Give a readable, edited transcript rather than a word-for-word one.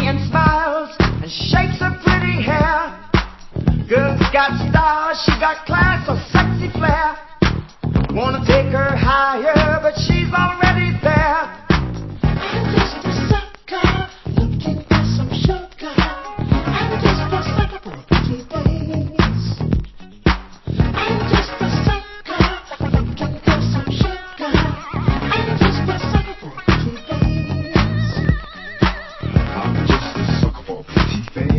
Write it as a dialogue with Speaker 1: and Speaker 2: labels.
Speaker 1: and smiles and shakes her pretty hair. Girl's got style, she got class, a sexy flair. Wanna take her higher, but she's already there. I'm just a sucker, looking for some sugar. I'm just a sucker for a pretty face. I'm just a sucker, looking for some sugar. I'm just a sucker for a pretty face. I'm just a sucker for a pretty face.